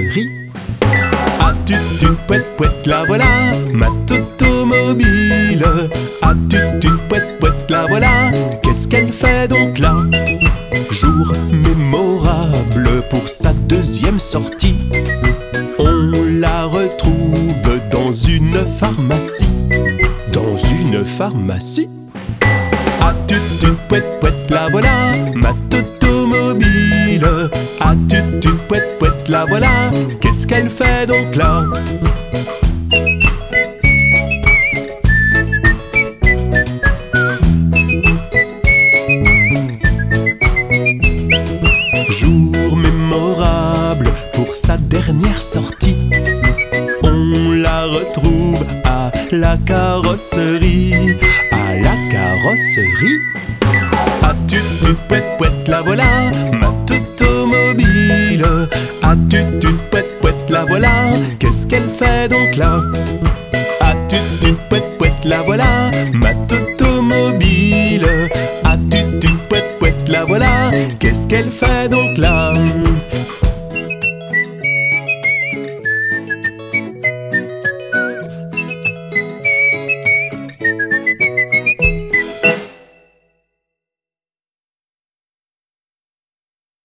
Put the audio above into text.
carrosserie. Ah tut tut pouet pouet, la voilà, ma automobile. Ah tut tut pouet pouet, la voilà, qu'est-ce qu'elle fait donc là? Jour mémorable pour sa deuxième sortie. On la retrouve dans une pharmacie. Dans une pharmacie. Ah tut tut pouet pouet, la voilà, ma automobile. Ah tut tut pouet pouet, la voilà, qu'est-ce qu'elle fait donc là? Jour mémorable pour sa dernière sortie. On la retrouve à la carrosserie. À la carrosserie. Ah tut tut pouet pouet, la voilà, ma automobile. Ah tut tut pouet pouet, la voilà, qu'est-ce qu'elle fait donc là?